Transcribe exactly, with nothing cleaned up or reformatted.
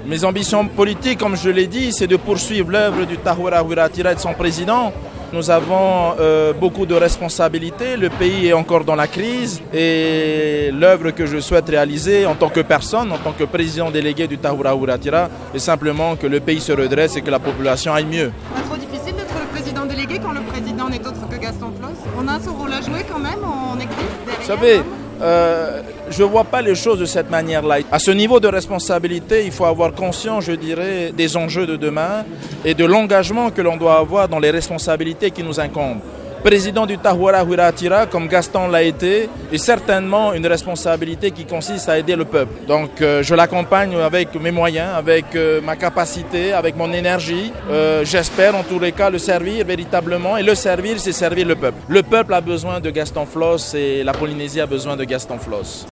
Mes ambitions politiques, comme je l'ai dit, c'est de poursuivre l'œuvre du Tahwera Wiratira et de son président. Nous avons euh, beaucoup de responsabilités, le pays est encore dans la crise et l'œuvre que je souhaite réaliser en tant que personne, en tant que président délégué du Tahwera Wiratira, est simplement que le pays se redresse et que la population aille mieux. Pas trop difficile d'être le président délégué quand le président n'est autre que Gaston Flosse? On a son rôle à jouer quand même, on existe derrière. Vous savez, euh, je ne vois pas les choses de cette manière-là. À ce niveau de responsabilité, il faut avoir conscience, je dirais, des enjeux de demain et de l'engagement que l'on doit avoir dans les responsabilités qui nous incombent. Président du Tahwera Wiratira, comme Gaston l'a été, est certainement une responsabilité qui consiste à aider le peuple. Donc euh, je l'accompagne avec mes moyens, avec euh, ma capacité, avec mon énergie. Euh, j'espère en tous les cas le servir véritablement. Et le servir, c'est servir le peuple. Le peuple a besoin de Gaston Flosse et la Polynésie a besoin de Gaston Flosse.